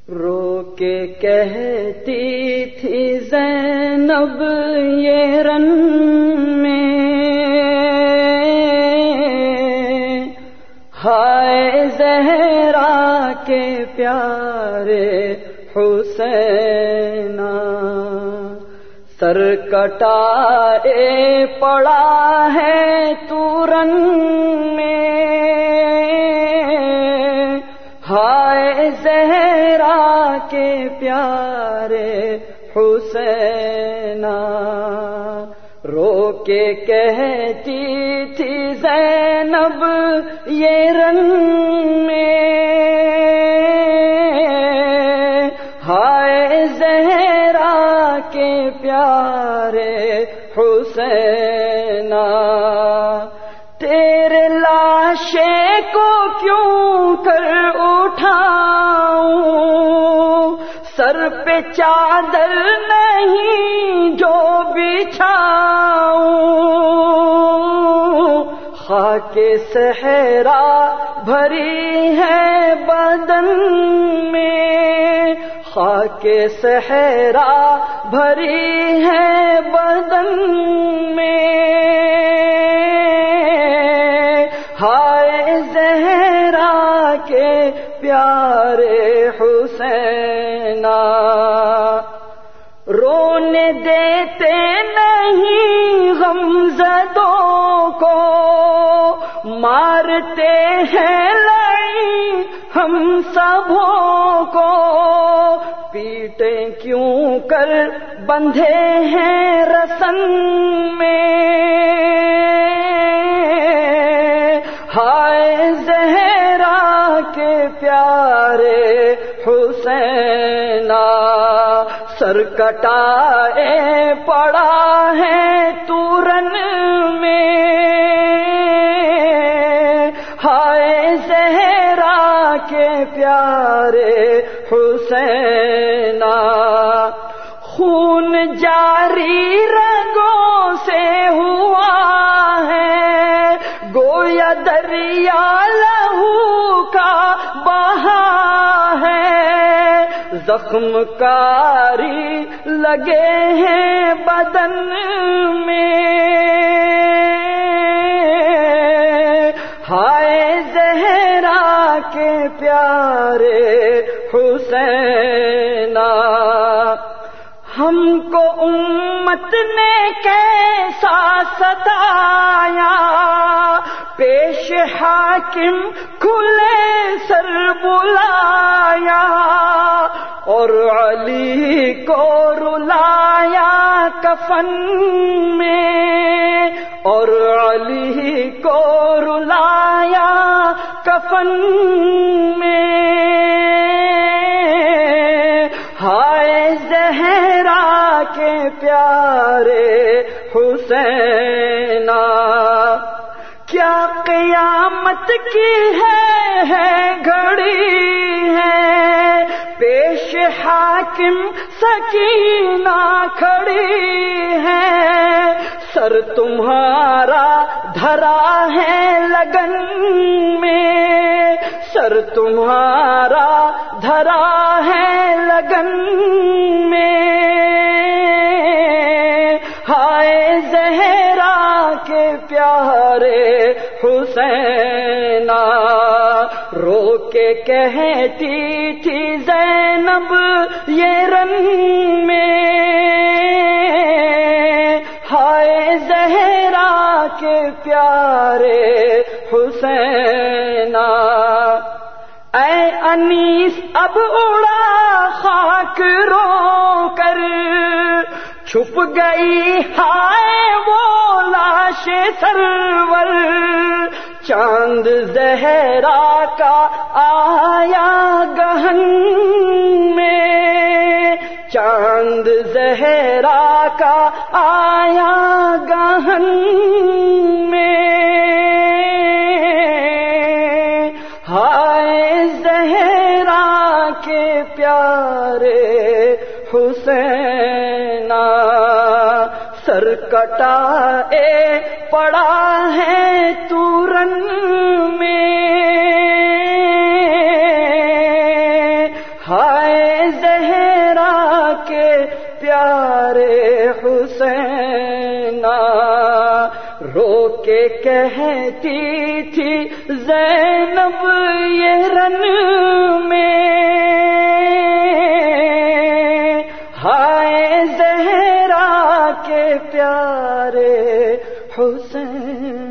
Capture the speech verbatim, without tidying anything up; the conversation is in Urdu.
رو کے کہتی تھی زینب یہ رن میں، ہائے زہرا کے پیارے حسینہ، سر کٹائے پڑا ہے تو رن میں، ہائے زہرا کے پیارے حسینہ، رو کے کہتی تھی زینب یہ رن میں، ہائے زہرا کے پیارے حسینہ، تیرے لاشے کو کیوں کر اٹھاؤں، سر پہ چادر نہیں جو بچھاؤں، خاک صحرا بھری ہے بدن میں، خاک صحرا بھری ہے بدن میں، ہائے زہرا کے پیارے حسینہ، رونے دیتے نہیں غمزدوں کو، مارتے ہیں لڑی ہم سبوں کو، پیٹیں کیوں کر بندھے ہیں رسن میں، ہائے زہرا کے پیارے حسینہ، سر کٹائے پڑا ہے تو رن میں، ہائے زہرا کے پیارے حسینہ، خون جاری رگوں سے ہوا ہے، گویا دریا لہو کا بہا ہے، زخم کاری لگے ہیں بدن میں، ہائے زہرا کے پیارے حسینہ، ہم کو امت نے کیسا ستایا، پیش حاکم کھلے سر بلایا، اور علی کو رلایا کفن میں، اور علی کو رلایا کفن میں، ہائے زہرا کے پیارے حسینہ، کیا قیامت کی ہے ہے گھڑی ہے، پیش حاکم سکینہ کھڑی ہے، سر تمہارا دھرا ہے لگن میں، سر تمہارا دھرا ہے لگن میں، ہائے زہرا کے پیارے حسینہ، رو کے کہتی تھی زینب یہ رن میں، ہائے زہرا کے پیارے حسینہ، اے انیس اب اڑا خاک رو کر، چھپ گئی ہائے وہ لاش سرور، چاند زہرا کا آیا گہن میں، چاند زہرا کا آیا گہن میں، ہائے زہرا کے پیارے حسینہ، سر کٹائے پڑا ہے تو رن میں، ہائے زہرا کے پیارے حسین، رو کے کہتی تھی زینب یہ رن میں، ہائے زہرا کے پیارے حسین۔